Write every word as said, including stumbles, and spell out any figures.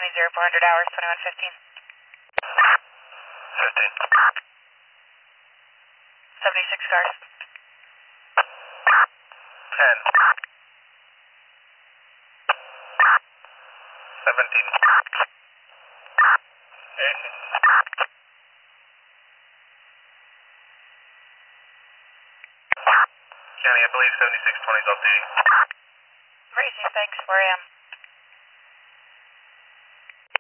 County zero four hundred hours, twenty-one fifteen. fifteen. seventy-six cars. ten. seventeen. eighteen. County, I believe seventy-six twenty is off duty. Racing, thanks, four A M.